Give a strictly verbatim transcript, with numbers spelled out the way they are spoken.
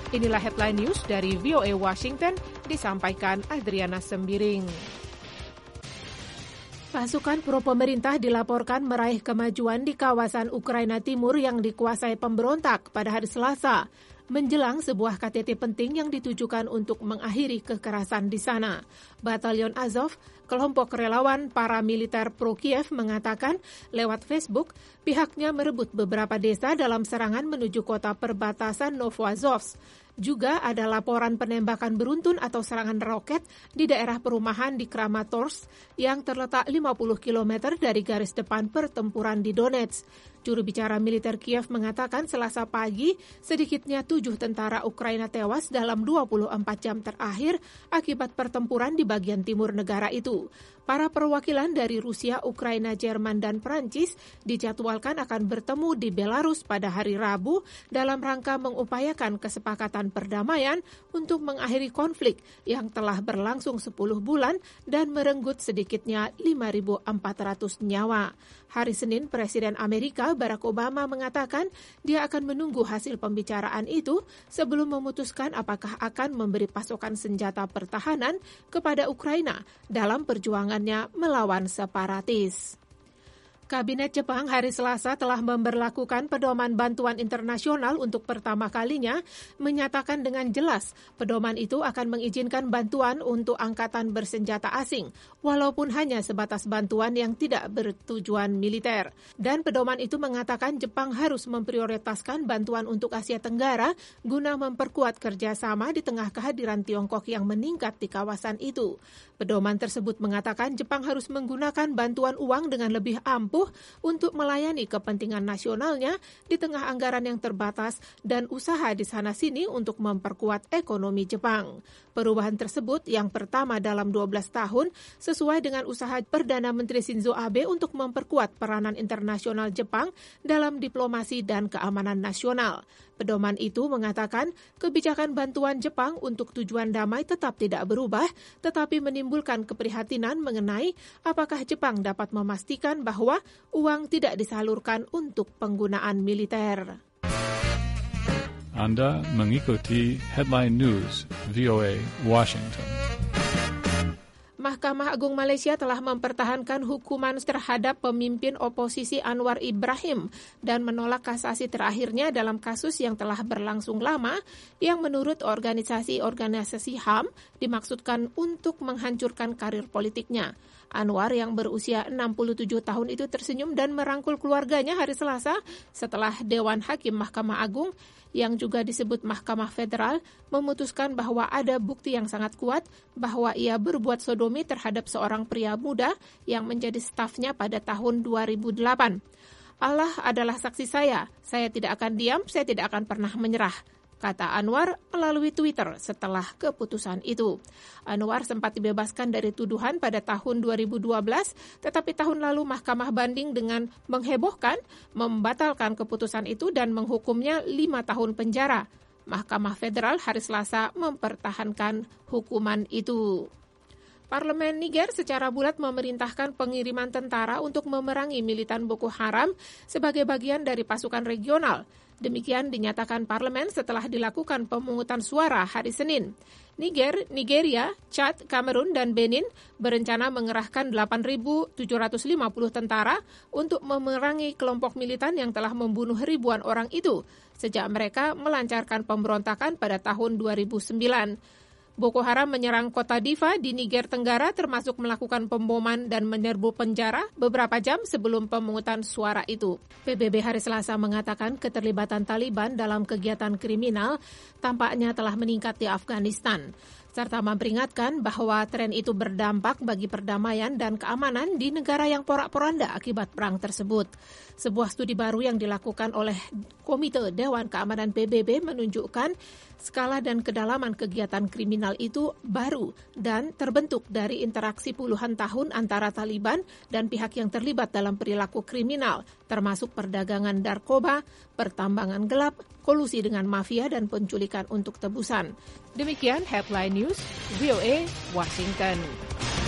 Inilah headline news dari V O A Washington, disampaikan Adriana Sembiring. Pasukan pro pemerintah dilaporkan meraih kemajuan di kawasan Ukraina Timur yang dikuasai pemberontak pada hari Selasa, menjelang sebuah K T T penting yang ditujukan untuk mengakhiri kekerasan di sana. Batalion Azov, kelompok relawan paramiliter pro-Kiev, mengatakan lewat Facebook, pihaknya merebut beberapa desa dalam serangan menuju kota perbatasan Novoazovsk. Juga ada laporan penembakan beruntun atau serangan roket di daerah perumahan di Kramatorsk yang terletak lima puluh kilometer dari garis depan pertempuran di Donetsk. Juru bicara militer Kiev mengatakan Selasa pagi sedikitnya tujuh tentara Ukraina tewas dalam dua puluh empat jam terakhir akibat pertempuran di bagian timur negara itu. Para perwakilan dari Rusia, Ukraina, Jerman, dan Prancis dijadwalkan akan bertemu di Belarus pada hari Rabu dalam rangka mengupayakan kesepakatan perdamaian untuk mengakhiri konflik yang telah berlangsung sepuluh bulan dan merenggut sedikitnya lima ribu empat ratus nyawa. Hari Senin, Presiden Amerika Barack Obama mengatakan dia akan menunggu hasil pembicaraan itu sebelum memutuskan apakah akan memberi pasokan senjata pertahanan kepada Ukraina dalam perjuangannya melawan separatis. Kabinet Jepang hari Selasa telah memberlakukan pedoman bantuan internasional untuk pertama kalinya, menyatakan dengan jelas pedoman itu akan mengizinkan bantuan untuk angkatan bersenjata asing, walaupun hanya sebatas bantuan yang tidak bertujuan militer. Dan pedoman itu mengatakan Jepang harus memprioritaskan bantuan untuk Asia Tenggara guna memperkuat kerjasama di tengah kehadiran Tiongkok yang meningkat di kawasan itu. Pedoman tersebut mengatakan Jepang harus menggunakan bantuan uang dengan lebih ampuh untuk melayani kepentingan nasionalnya di tengah anggaran yang terbatas dan usaha di sana-sini untuk memperkuat ekonomi Jepang. Perubahan tersebut yang pertama dalam dua belas tahun sesuai dengan usaha Perdana Menteri Shinzo Abe untuk memperkuat peranan internasional Jepang dalam diplomasi dan keamanan nasional. Pedoman itu mengatakan kebijakan bantuan Jepang untuk tujuan damai tetap tidak berubah, tetapi menimbulkan keprihatinan mengenai apakah Jepang dapat memastikan bahwa uang tidak disalurkan untuk penggunaan militer. Anda mengikuti Headline News V O A Washington. Mahkamah Agung Malaysia telah mempertahankan hukuman terhadap pemimpin oposisi Anwar Ibrahim dan menolak kasasi terakhirnya dalam kasus yang telah berlangsung lama yang menurut organisasi-organisasi H A M dimaksudkan untuk menghancurkan karir politiknya. Anwar yang berusia enam puluh tujuh tahun itu tersenyum dan merangkul keluarganya hari Selasa setelah Dewan Hakim Mahkamah Agung yang juga disebut Mahkamah Federal memutuskan bahwa ada bukti yang sangat kuat bahwa ia berbuat sodomi terhadap seorang pria muda yang menjadi stafnya pada tahun dua ribu delapan. Allah adalah saksi saya, saya tidak akan diam, saya tidak akan pernah menyerah, kata Anwar melalui Twitter setelah keputusan itu. Anwar sempat dibebaskan dari tuduhan pada tahun dua ribu dua belas, tetapi tahun lalu Mahkamah Banding dengan menghebohkan membatalkan keputusan itu dan menghukumnya lima tahun penjara. Mahkamah Federal hari Selasa mempertahankan hukuman itu. Parlemen Niger secara bulat memerintahkan pengiriman tentara untuk memerangi militan Boko Haram sebagai bagian dari pasukan regional. Demikian dinyatakan parlemen setelah dilakukan pemungutan suara hari Senin. Niger, Nigeria, Chad, Kamerun, dan Benin berencana mengerahkan delapan ribu tujuh ratus lima puluh tentara untuk memerangi kelompok militan yang telah membunuh ribuan orang itu sejak mereka melancarkan pemberontakan pada tahun dua ribu sembilan. Boko Haram menyerang kota Difa di Niger Tenggara termasuk melakukan pemboman dan menyerbu penjara beberapa jam sebelum pemungutan suara itu. P B B hari Selasa mengatakan keterlibatan Taliban dalam kegiatan kriminal tampaknya telah meningkat di Afghanistan, serta memperingatkan bahwa tren itu berdampak bagi perdamaian dan keamanan di negara yang porak-poranda akibat perang tersebut. Sebuah studi baru yang dilakukan oleh Komite Dewan Keamanan P B B menunjukkan skala dan kedalaman kegiatan kriminal itu baru dan terbentuk dari interaksi puluhan tahun antara Taliban dan pihak yang terlibat dalam perilaku kriminal, termasuk perdagangan narkoba, pertambangan gelap, kolusi dengan mafia, dan penculikan untuk tebusan. Demikian Headline News V O A Washington.